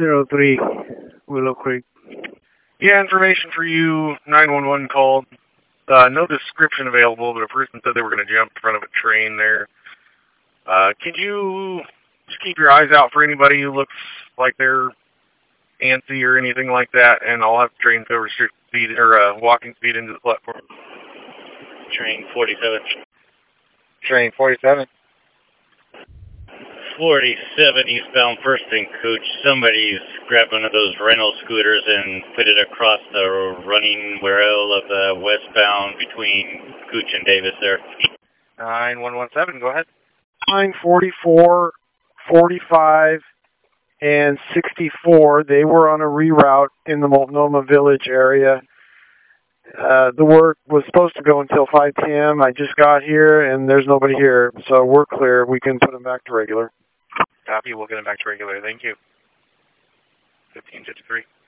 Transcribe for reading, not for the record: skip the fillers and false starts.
603 Willow Creek. Yeah, information for you. 911 called. No description available, but a person said they were going to jump in front of a train there. Could you just keep your eyes out for anybody who looks like they're antsy or anything like that, and I'll have the train go restrict speed or walking speed into the platform. Train 47. Train 47. 47 eastbound First and Cooch. Somebody's grabbed one of those rental scooters and put it across the running rail of the westbound between Cooch and Davis there. 9117, go ahead. 944, 45, and 64. They were on a reroute in the Multnomah Village area. The work was supposed to go until 5 p.m. I just got here, and there's nobody here, so we're clear. We can put them back to regular. Copy. We'll get them back to regular. Thank you. 1553.